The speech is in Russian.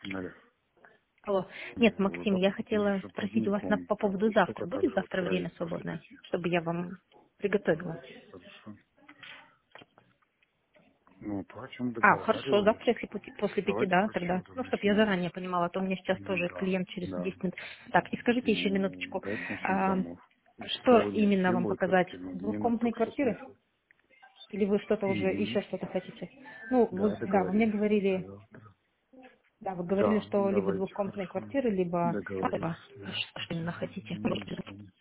Алло. Алло. Нет, Вот, Максим, да, я хотела еще спросить у вас поздняком. по Так, поводу что завтра. тогда Будет вот завтра время проект после свободное, 5? чтобы я вам приготовила? Хорошо. Ну, то, о чем Хорошо, договаривались. завтра, если после пяти, Давайте да, по тогда. счету Ну, чтобы я начнем. заранее понимала, а то у меня сейчас тоже Да, клиент через да. 10 минут. Так, и скажите еще Ну, минуточку, давайте начнем с а, домов. Если что требования именно вам требуют, то показать? скину. Мне на Двухкомнатные только квартиры? смысл. Или вы что-то уже, Угу. еще что-то хотите? Ну, Да, да, вы мне договорились на говорили, завтра. да, вы говорили, Да, что либо давайте, двухкомнатные хорошо. квартиры, либо Договорились. Да. что именно хотите. До свидания.